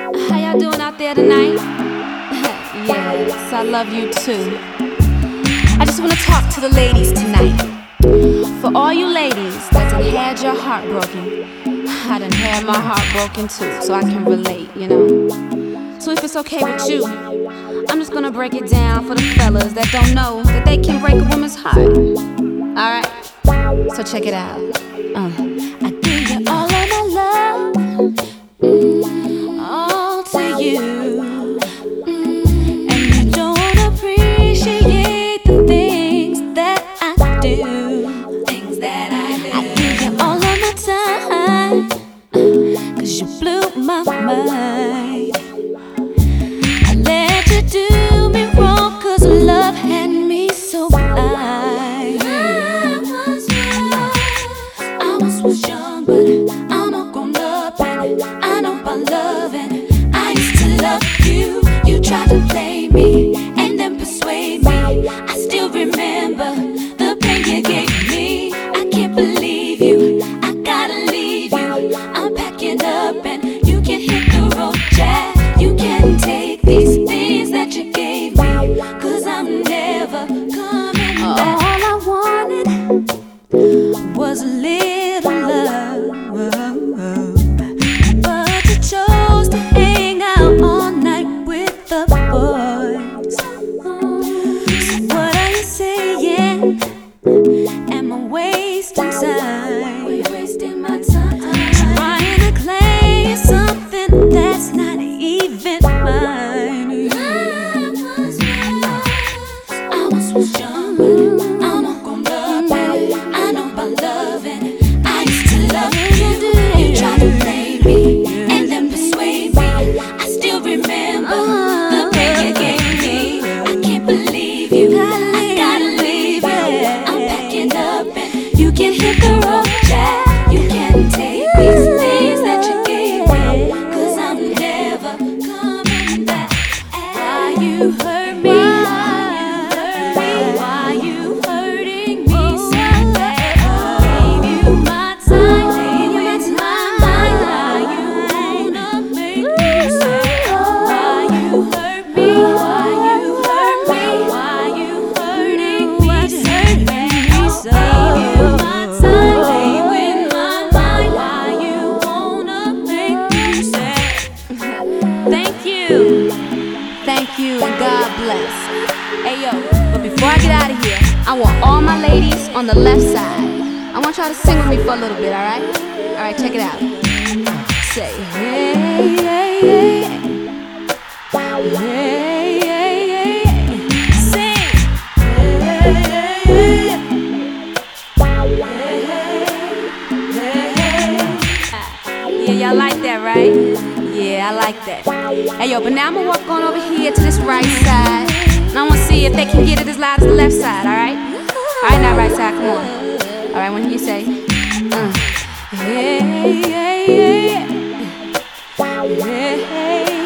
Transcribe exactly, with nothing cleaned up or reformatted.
How y'all doing out there tonight? Yes, I love you too. I just wanna talk to the ladies tonight. For all you ladies that done had your heart broken, I done had my heart broken too, so I can relate, you know. So if it's okay with you, I'm just gonna break it down for the fellas that don't know that they can break a woman's heart. Alright, so check it out. uh, I give you all of my love, mm, all to you, mm, and you don't appreciate the things that I do. Things that I do. I give you all of my time, cause you blew my mind. I let you do me wrong, cause love had me so blind. I was young, I once was young, but I'm all grown up and I know about loving. I used to love you, you tried to play me and then persuade me. I still remember the pain you gave me. I can't believe you, I gotta leave you. I'm packing up and you can hit the road, Jack. You can't take these things that you gave me, cause I'm never coming back. All I wanted was a little love, but you chose to hang out all night with the boys. So what are you saying? Am I wasting time? Are you wasting my time? Trying to claim something that's not even mine. I was young, I once was young, but I'm all grown up and I know about loving. I used to love you, you tried to play me and then persuade me. I still remember the pain you gave me. I can't believe you, I gotta leave you. I'm packing up and you can hit the road, Jack. You can't take these things that you gave me, cause I'm never coming back. Why you hurt me? Why you hurting me so bad? Gave you my time, gave you my mind. Why you wanna make me sad? Why you hurt me? Why you hurt me? Why you hurting me so bad? Gave you my time, gave you my mind. Why you wanna make me sad? Thank you. Thank you and God bless. Hey yo, but before I get out of here, I want all my ladies on the left side. I want y'all to sing with me for a little bit, alright? Alright, check it out. Say, hey, hey, hey. Hey, hey, hey. Sing. Hey, hey, hey. Yeah, y'all like that, right? Yeah, I like that. Hey yo, but now I'm gonna walk on over here to this right side, and I wanna see if they can get it as loud as the left side, alright? Alright, now right side, come on. Alright, when you say, uh, hey, hey, hey, hey, hey, hey.